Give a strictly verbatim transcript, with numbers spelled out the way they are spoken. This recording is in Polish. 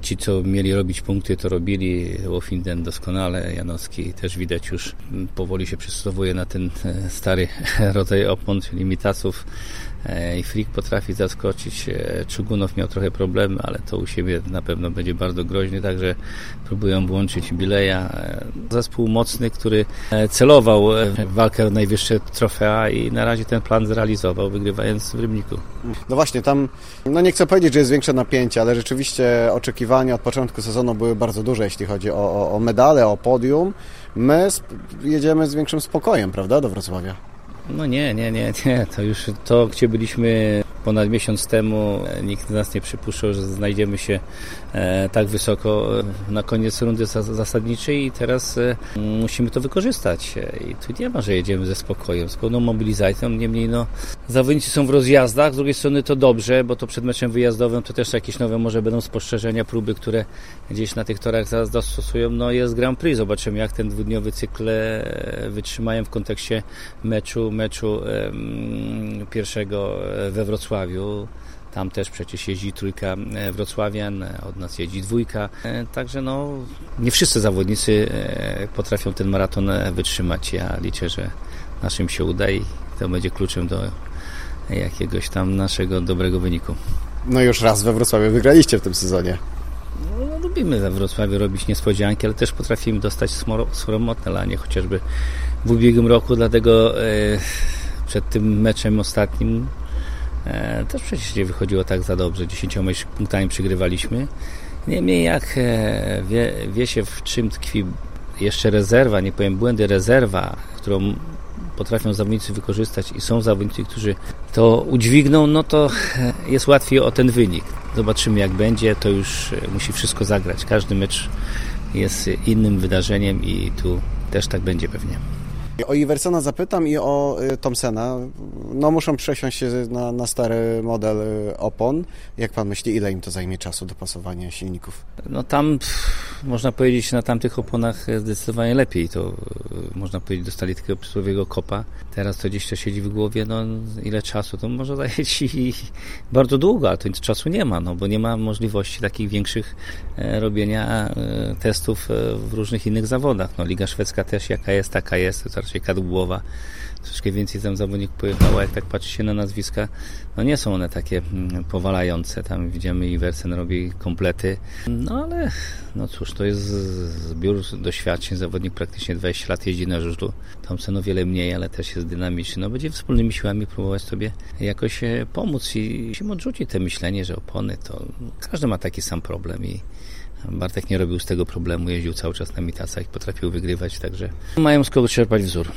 Ci, co mieli robić punkty, to robili. Wofinden doskonale, Janowski też widać już powoli się przystosowuje na ten stary rodzaj opon, czyli Mitasów. I Frick potrafi zaskoczyć. Czugunow miał trochę problemy, ale to u siebie na pewno będzie bardzo groźny, także próbują włączyć Bileja. Zespół mocny, który celował w walkę o najwyższe trofea i na razie ten plan zrealizował, wygrywając w Rybniku. No właśnie, tam, no nie chcę powiedzieć, że jest większe napięcie, ale rzeczywiście oczekiwania od początku sezonu były bardzo duże, jeśli chodzi o, o, o medale, o podium. My jedziemy z większym spokojem, prawda, do Wrocławia? No nie, nie, nie, nie. To już to, gdzie byliśmy ponad miesiąc temu, nikt z nas nie przypuszczał, że znajdziemy się e, tak wysoko na koniec rundy zasadniczej i teraz e, musimy to wykorzystać. I tu nie ma, że jedziemy ze spokojem, z pełną mobilizacją. Niemniej no, zawodnicy są w rozjazdach, z drugiej strony to dobrze, bo to przed meczem wyjazdowym to też jakieś nowe może będą spostrzeżenia, próby, które gdzieś na tych torach zastosują. No jest Grand Prix, zobaczymy jak ten dwudniowy cykl wytrzymają w kontekście meczu, meczu e, pierwszego we Wrocławiu. Tam też przecież jeździ trójka wrocławian, od nas jeździ dwójka. Także no, nie wszyscy zawodnicy potrafią ten maraton wytrzymać. Ja liczę, że naszym się uda i to będzie kluczem do jakiegoś tam naszego dobrego wyniku. No już raz we Wrocławiu wygraliście w tym sezonie. No, lubimy we Wrocławiu robić niespodzianki, ale też potrafimy dostać sromotne lanie, chociażby w ubiegłym roku, dlatego e, przed tym meczem ostatnim e, też przecież nie wychodziło tak za dobrze, dziesięcioma punktami przegrywaliśmy. Niemniej jak e, wie, wie się, w czym tkwi jeszcze rezerwa, nie powiem błędy, rezerwa, którą potrafią zawodnicy wykorzystać i są zawodnicy, którzy to udźwigną, no to jest łatwiej o ten wynik. Zobaczymy jak będzie, to już musi wszystko zagrać. Każdy mecz jest innym wydarzeniem i tu też tak będzie pewnie. O Iversona zapytam i o Thomsena. No muszą przesiąść się na, na stary model opon. Jak pan myśli, ile im to zajmie czasu dopasowania silników? No tam pff, można powiedzieć, na tamtych oponach zdecydowanie lepiej. To można powiedzieć, dostali takiego przysłowiowego kopa. Teraz to gdzieś to siedzi w głowie, no ile czasu? To może zająć i bardzo długo, ale to czasu nie ma, no bo nie ma możliwości takich większych e, robienia e, testów e, w różnych innych zawodach. No Liga Szwedzka też jaka jest, taka jest. To raczej kadłubowa. Troszkę więcej tam zawodników pojechało, jak tak patrzy się na nazwiska, no nie są one takie powalające. Tam widzimy Iversen robi komplety. No ale no cóż, to jest zbiór doświadczeń. Zawodnik praktycznie dwadzieścia lat jeździ na żużlu. Thomsen o wiele mniej, ale też jest dynamiczny. No będzie wspólnymi siłami próbować sobie jakoś pomóc i się odrzucić te myślenie, że opony to każdy ma taki sam problem i Bartek nie robił z tego problemu, jeździł cały czas na Mitasach i potrafił wygrywać, także mają z kogo czerpać wzór.